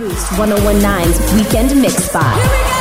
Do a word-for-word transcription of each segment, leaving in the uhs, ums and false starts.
Boost ten nineteens Weekend Mix Spot. Here we go!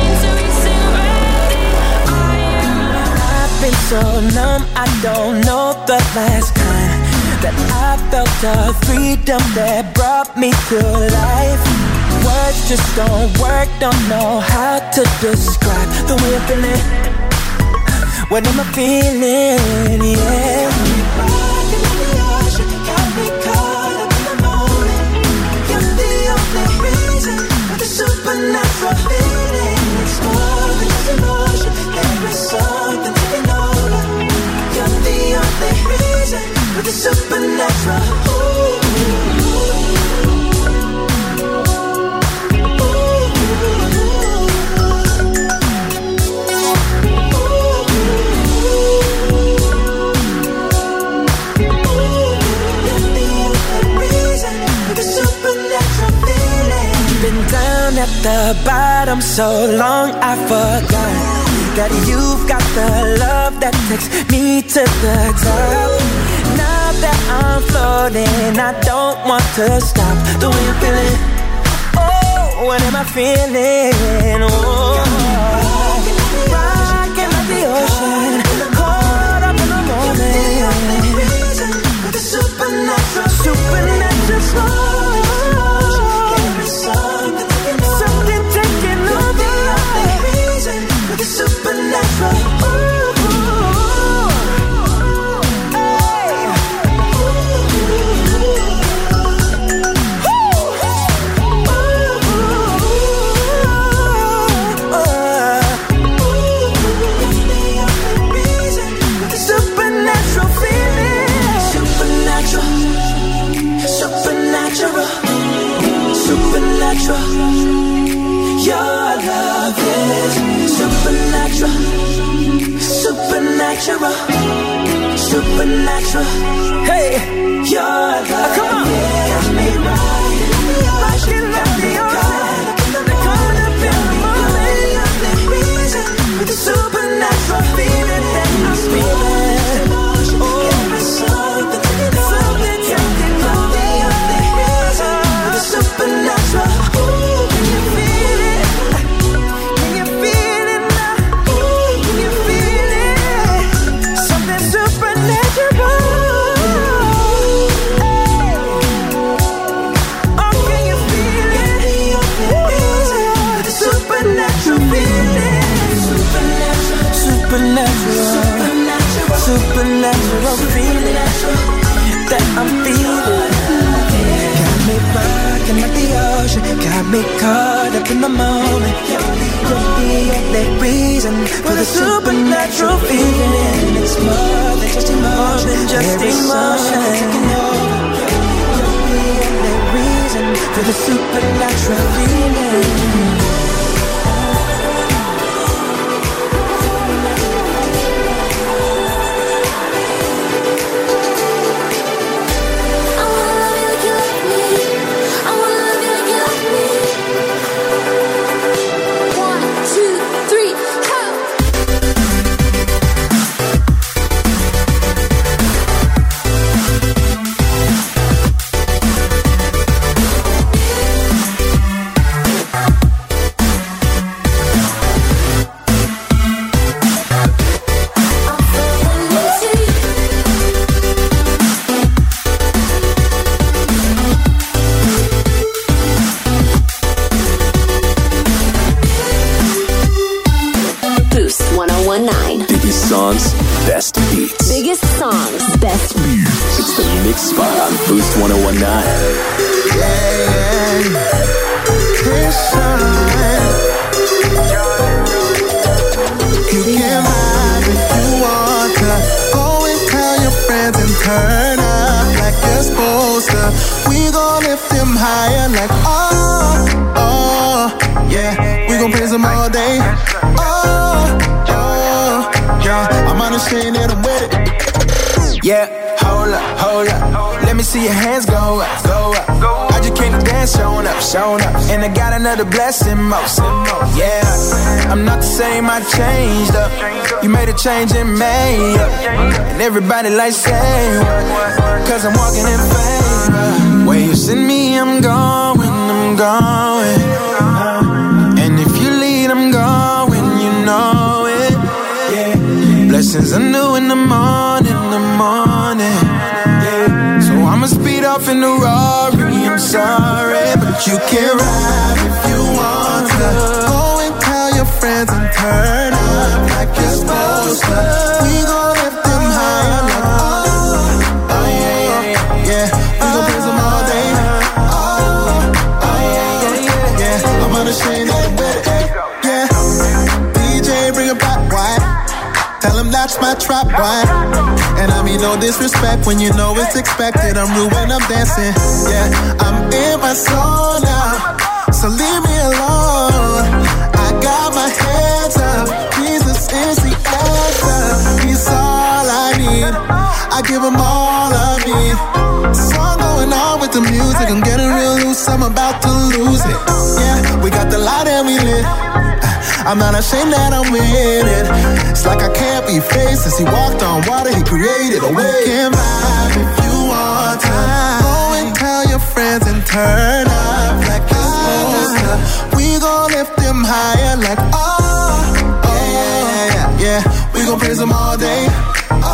so numb, I don't know the last time that I felt a freedom that brought me to life. Words just don't work, don't know how to describe the way I'm feeling. What am I feeling, yeah. Rockin' on the ocean, got me caught up in the moment. You're the only reason for the supernatural feeling. It's more than just emotion, there is something taking over. You're the only reason for the supernatural. Ooh. Down at the bottom so long I forgot that you've got the love that takes me to the top. Now that I'm floating, I don't want to stop. The way I'm feeling, oh, what am I feeling? Oh, rocking like the ocean, caught up in the moment. Supernatural, supernatural slow. Supernatural, ooh, hey. Supernatural feeling, supernatural, supernatural, supernatural. Your love is supernatural, supernatural, supernatural. Hey, your love, come on, got me rockin' like the ocean, caught up in the moment. The reason for the supernatural feeling that I'm feeling. Oh, something taking over. The only reason for the supernatural. Supernatural, supernatural feeling that I'm feeling. Got me rocking like the ocean, got me caught up in the moment. You're the only reason for the supernatural feeling. It's more than just emotion, just emotion. You're the only reason for the supernatural feeling. Songs, best beats. Biggest songs, best beats. It's the Mix Spot on Boost one oh one nine. Yeah, yeah. You can hide if you want to. Go and tell your friends and turn up like you're supposed to. We gon' lift them higher like oh, oh, yeah. We gon' praise them all day. Oh, oh, yeah. I'm understanding that I'm with it. Yeah, hold up, hold up. Let me see your hands go up, go up. I just came to dance, showing up, showing up. And I got another blessing, most. Yeah, I'm not the same, I changed up. You made a change in May, and everybody like say what? Cause I'm walking in favor. Where you send me, I'm going, I'm going. And if you lead, I'm going, you know it. Yeah, blessings are new in the morning, the morning. in the Rari, I'm sorry, but you can ride if you want to. Go and tell your friends and turn up like you're supposed to. We gon' lift them higher like oh, oh yeah, yeah, yeah. We gon' praise them all day. Oh, oh yeah, yeah, yeah. I'm unashamed of the with it, yeah. D J bring it back, why? Tell him that's my trap, why? And I mean no disrespect when you know it's expected. I'm rude when I'm dancing, yeah. I'm in my zone now, so leave me alone. I got my hands up, Jesus is the answer. He's all I need, I give him all of me. Song going on with the music, I'm getting real loose, I'm about to lose it. Yeah, we got the light and we lit. I'm not ashamed that I'm with it. It's like I can't be faced. Since he walked on water, he created a way. You can vibe if you want to. Go and tell your friends and turn up like you're supposed to. We gon' lift them higher like oh, oh yeah, yeah, yeah. We gon' praise them all day. Oh,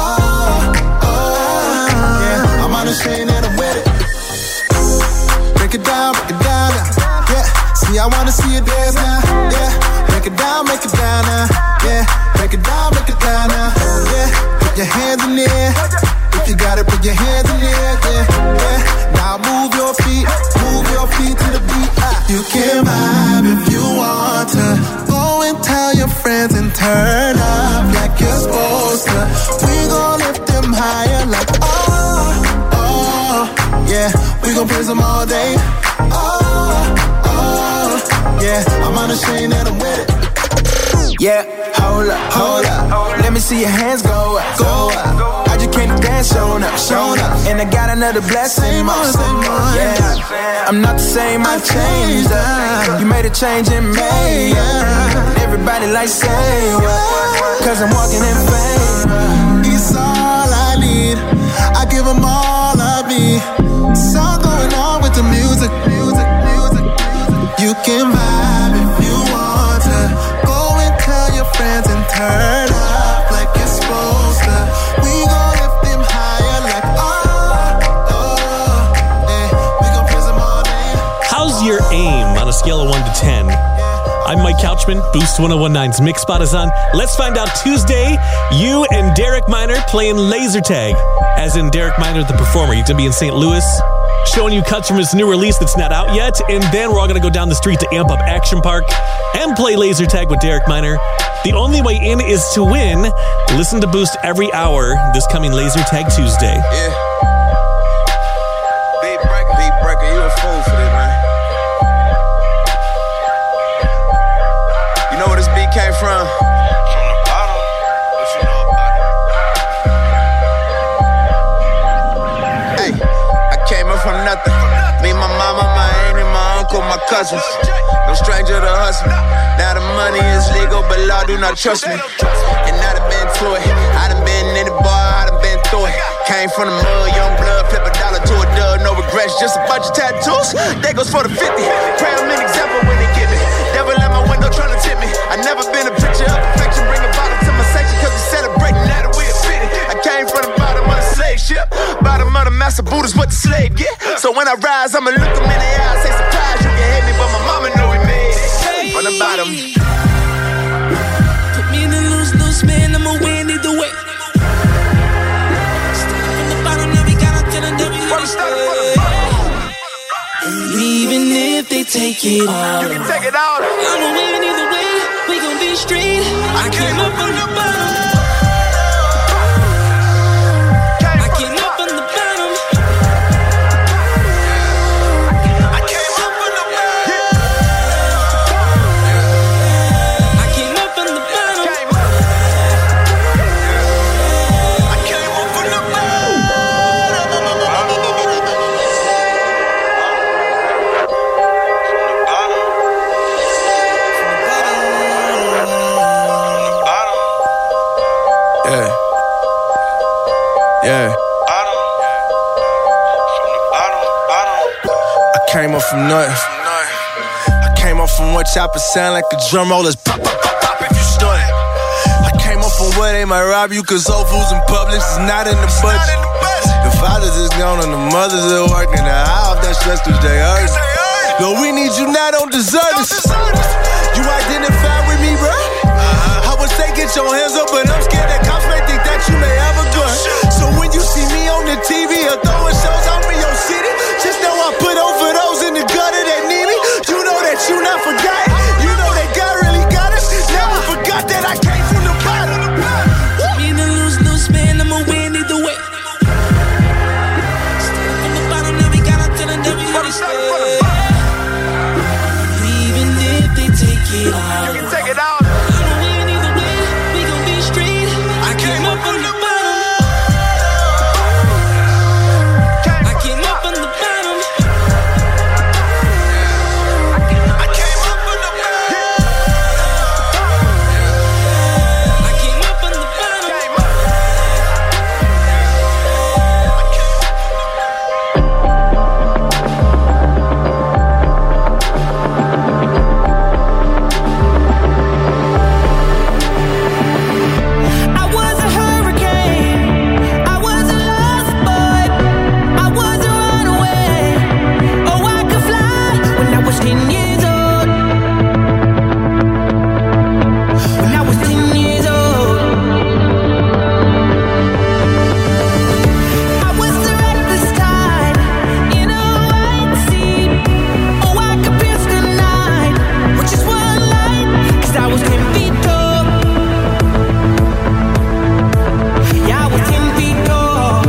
oh, yeah. I'm unashamed that I'm with it. Break it down, break it down, yeah. See, I wanna see you dance now, yeah. Break it down, make it down now, yeah. Break it down, break it down now, yeah. Put your hands in the air. If you got it, put your hands in the air, yeah, yeah. Now move your feet, move your feet to the beat. Ah. You can vibe if you want to. Go and tell your friends and turn up like you're supposed to. We gon' lift them higher like oh, oh, yeah. We gon' praise them all day. Oh, oh, yeah. I'm unashamed that I'm with it. Yeah, hold up, hold up. Let me see your hands go up, go up. I just came to dance, shown up, shown up. And I got another blessing, more, same more. Yeah, I'm not the same, I changed up. You made a change in me. Yeah. Everybody like say what? Cause I'm walking in fame. He's all I need, I give him all of me. Song going on with the music, music, music, music. You can vibe if you want to. Go and tell your friends and turn up like you're supposed to. We gon' lift them higher like oh, oh, yeah. We gon' praise them all day. How's your aim on a scale of one to ten? I'm Mike Couchman. Boost ten nine's Mix Spot is on. Let's find out Tuesday. You and Derek Minor playing laser tag. As in Derek Minor, the performer. He's going to be in Saint Louis, showing you cuts from his new release that's not out yet. And then we're all going to go down the street to amp up Action Park and play laser tag with Derek Minor. The only way in is to win. Listen to Boost every hour this coming Laser Tag Tuesday. Yeah. Beat breaker, beat breaker. You a fool for this, man. You know where this beat came from? From the bottom. What you know about it? Hey, I came up from nothing. Me, my mama, my aunt, and my uncle, my cousins. No stranger to hustle. Now the money is legal, but Lord do not trust me. And I done been through it. I done been in the bar, I done been through it. Came from the mud, young blood, flip a dollar to a dub, no regrets, just a bunch of tattoos. That goes for the fifty. Pray I'm an example when they get me. Never let my window trying to tip me. I never been a picture of perfection. Bring a bottle to my section, cause we celebrating now that we are fitted. I came from the bottom of the slave ship. Bottom of the master boot is what the slave get. So when I rise, I'ma look them in the eye, say surprise, you can hate me, but my mama know we made it. From the bottom. Put me in the loose, loose man, I'ma win either way. Started from the bottom, now we got up to the W. Even if they take it all, You can take it all. I'ma win either way. We gon' be straight. I came up from the bottom. I came up from the bottom. I came up from the bottom. I came up from the bottom. I came up from the bottom. Yeah. Yeah. I came up from nothing. I came up from what choppers sound like a drum rollers. Pop, pop, pop, pop if you stunt. I came up from where they might rob you, cause Whole Foods and Publix is not in the budget. The fathers is gone and the mother's at work in the house, that stress cause they hurt. No, we need you now, don't desert us. You identify with me, bro? I would say get your hands up, but I'm scared that cops may think that you may have a gun. So when you see me on the T V or throwing shows out in your city, just know I put over those in the gutter that need me. You know that you not forgotten. You know that God really got us. Never forgot that I came from the bottom. Me and the lose, lose, man, I'ma win either way. Still from the bottom, now we got up to the devil, you understand. Even if they take it out, you can take it out. I'ma win either way. We gon' be straight. I came up from the bottom. I came up from the bottom. I came up from the bottom. I came up from the bottom. I was a hurricane. I was a lost boy. I was a runaway. Oh, I could fly when I was ten years old. When I was ten years old. I was the reckless tide in a white sea. Oh, I could pierce the night with just one light. 'Cause I was ten feet tall. Yeah, I was ten feet tall.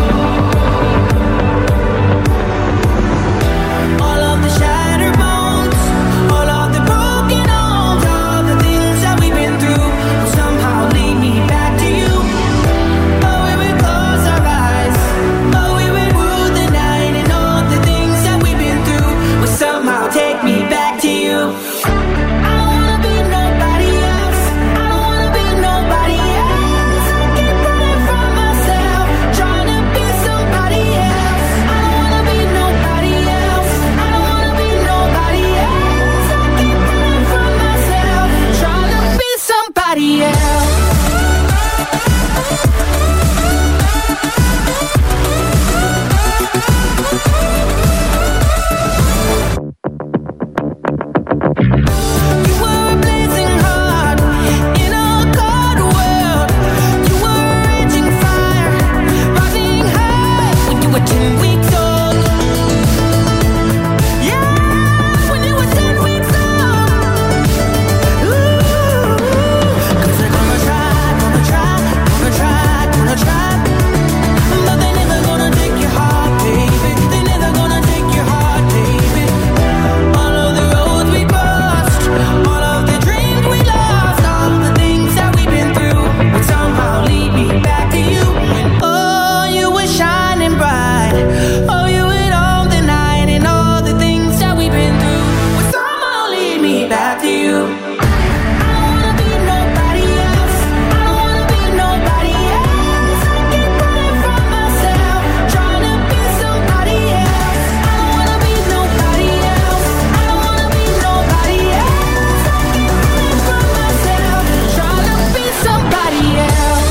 All of the shattered bones, all of the broken homes, all the things that we've been through will somehow lead me back to you. Oh, we would close our eyes. Oh, we would rule the night, and all the things that we've been through will somehow take me back to you. I don't wanna be nobody else. I don't wanna be nobody else. I keep running from myself, trying to be somebody else. I don't wanna be nobody else. I don't wanna be nobody else. I keep running from myself, trying to be somebody else. You were a blazing heart in a cold world. You were a raging fire, rising high when you were ten weeks old. Yeah, when you were ten weeks old. Ooh, 'cause they're gonna try, gonna try, gonna try, gonna try. But they never gonna take your heart, baby. They never gonna take your heart, baby. All of the roads we crossed, all of the dreams we lost, all the things that we've been through would somehow lead me back to you. Oh, you were shining bright. Oh, you would own the night, and all the things that we've been through would somehow lead me back to you. I don't wanna be nobody else. I don't wanna be nobody else. I keep running from myself, trying to be somebody else. I don't wanna be nobody else. I don't wanna be nobody else. I keep running from myself, trying to be somebody else.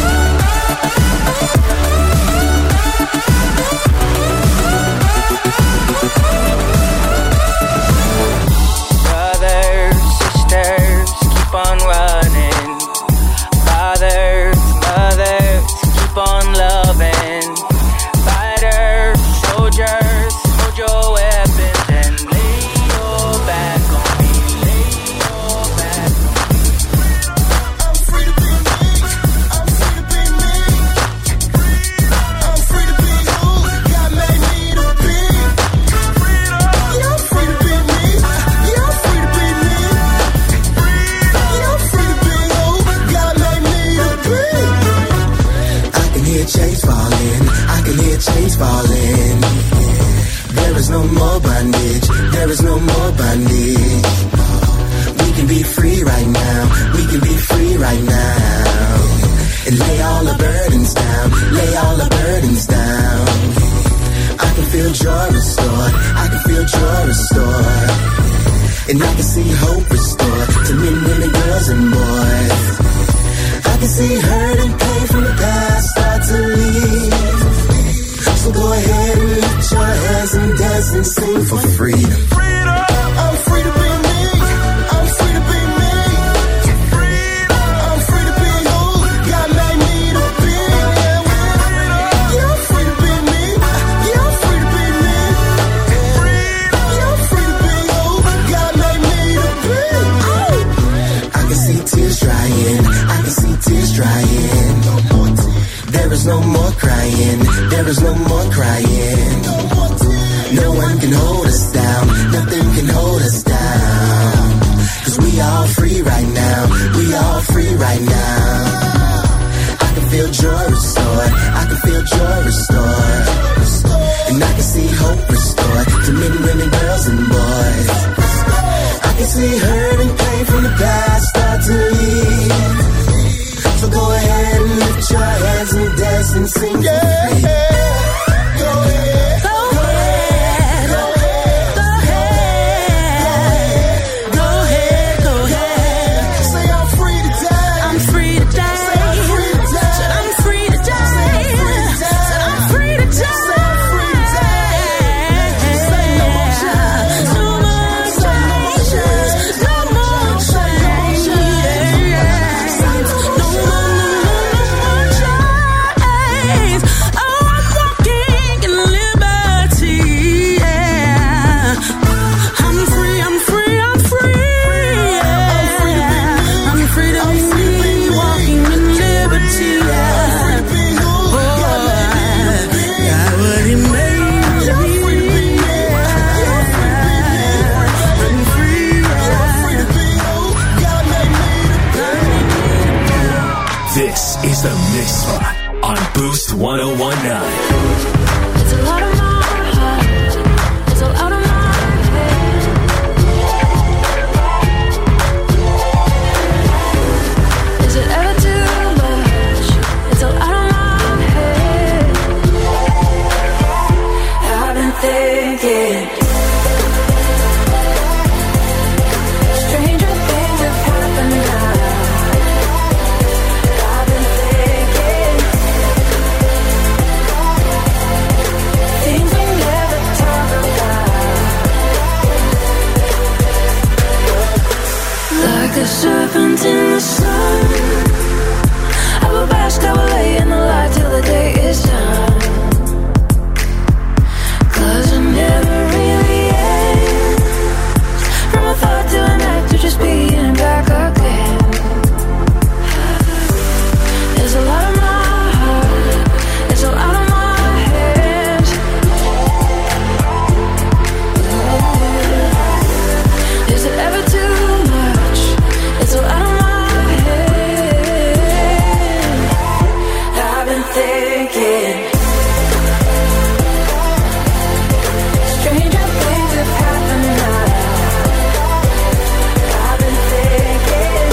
Brothers, sisters, keep on running. Fathers, mothers, keep on loving. Fighters, soldiers, hold your weapons and lay your back on me. Lay your back on me. I'm free to be me. I'm free to be me. I'm free to be who God made me to be. Yeah, I'm free to be me. Yeah, I'm free to be me. Yeah, I'm free to be who God made me to be. I can hear chains falling. I can hear chains falling. There is no more bondage. There is no more bondage. We can be free right now. We can be free right now. And lay all the burdens down. Lay all the burdens down. I can feel joy restored. I can feel joy restored. And I can see hope restored to men, women, girls, and boys. I can see hurt and pain from the past start to leave. So go ahead and lift your dance and sing for freedom. I'm free to be me. I'm free to be me. I'm free to be who God made me to be. Yeah, I'm free to be me. Yeah, I'm free to be me. Yeah, I'm free to be who God made me to be. I can see tears drying. I can see tears drying. There is no more crying. There is no more crying. No one can hold us down. Nothing can hold us down. Cause we all free right now. We all free right now. I can feel joy restored. I can feel joy restored. And I can see hope restored to men, women, girls, and boys. I can see hurt and pain from the past start to leave. So go ahead and lift your hands and dance and sing. Yeah, go ahead. Go ahead. Go ahead. Go ahead. Go ahead. Say I'm free today. I'm free today. Say I'm free today. I'm free today. I'm free today. I'm free today. Say no more chains. No more chains. No more chains. No more. This is the Mix Spot on Boost one oh one point nine. It's a lot of my heart. It's all out of my head. Is it ever too much? It's all out of my head. I've been thinking. Stranger things have happened now. Like a serpent in the sun, I will bask, I will lay in the light till the day is done. Cause it never really ends. From a thought to an act to just being back again. There's a lot of my heart. It's all out of my head. Is it ever too much? It's all out of my head. I've been thinking. Stranger things have happened now. I've been thinking.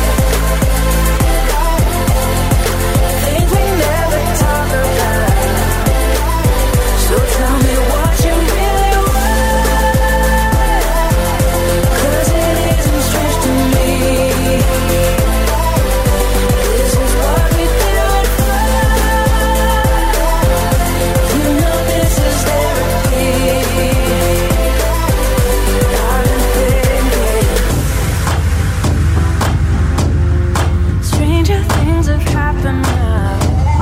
Things we never talk about. So tell me what you really want. Cause it isn't strange to me. This is what we do it for. You know this is therapy. I've been thinking. Stranger things have happened now.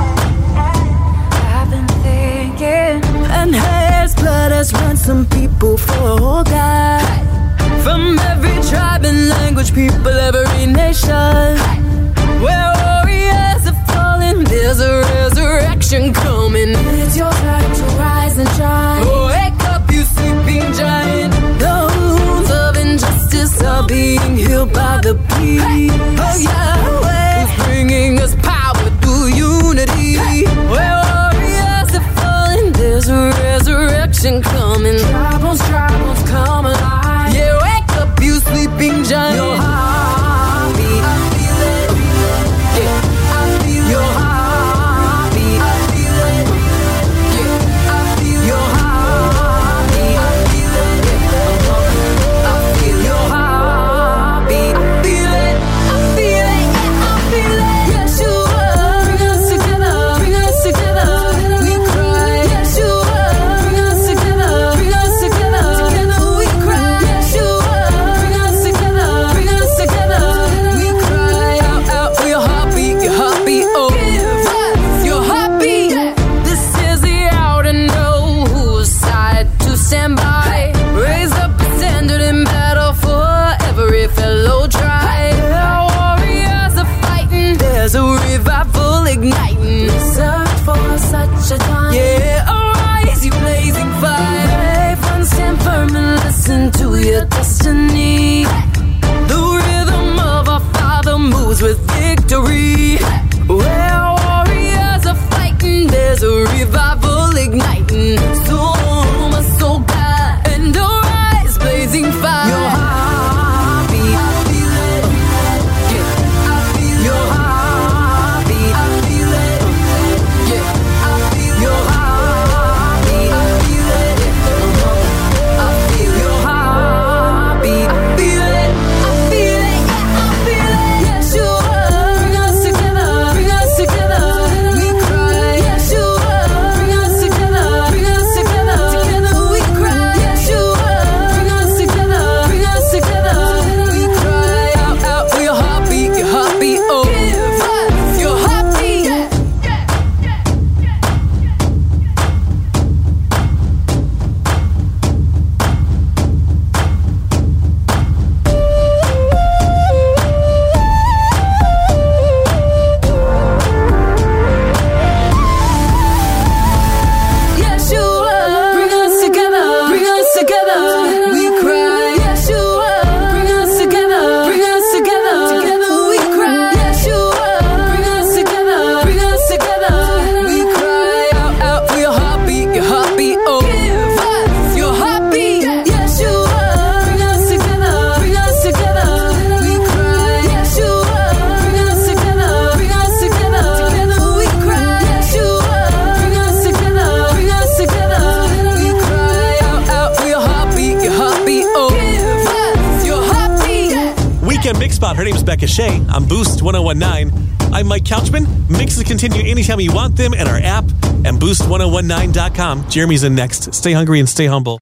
I've been thinking. And his blood has ransomed people for all God. From every tribe and language, people, every nation. Where warriors have fallen, there's a resurrection coming. It's your time to rise and shine. Wake up, you sleeping giant. The wounds of injustice are being healed by the peace. Oh Yahweh is bringing us power through unity. Where warriors have fallen, there's a resurrection coming. Troubles, troubles come alive. Yeah, wake up, you sleeping giant. Your heartbeat, I feel it. Yeah, I feel your heartbeat. I feel it. Yeah, I feel your heartbeat. I feel it. I feel your heartbeat. Feel it. I feel it. Yeah, I feel it. Yeshua, bring us together. Bring us together. We cry. Yeshua, bring us together. Bring us our destiny. The rhythm of our Father moves with victory. Where warriors are fighting, there's a revival igniting. So my soul God and our eyes blazing fire. Your heartbeat, I feel it. Yeah, I feel your heartbeat. I feel it. Yeah, I feel your heartbeat. I feel it. I feel your heartbeat. I feel it. I feel it. Yeah, I feel it. Yeshua, bring us together. Bring us together. We cry. Yeshua, bring us together. Bring us together. Together we cry. Yeshua, bring us together. Bring us together. We cry out, out for your heartbeat, your heartbeat. Oh, give us your heartbeat. Yeshua, bring us together, bring us together. We cry. Yeshua, bring us together, bring us together. Together we cry. Yeshua, bring us together, bring us together. We cry out, out for your heartbeat, your heartbeat. Oh, give us your heartbeat. Yeshua, bring us together, bring us together. We cry. Yeshua, bring us together, bring us together. Together we cry. Yeshua, bring us together, bring us together. We cry out, out for your heartbeat, your heartbeat. Oh, give us your heartbeat. Weekend Mix Spot. Her name's Becca Shea. I'm Boost one oh one nine. I'm Mike Couchman. Mixes continue anytime you want them at our app and boost ten nineteen dot com. Jeremy's in next. Stay hungry and stay humble.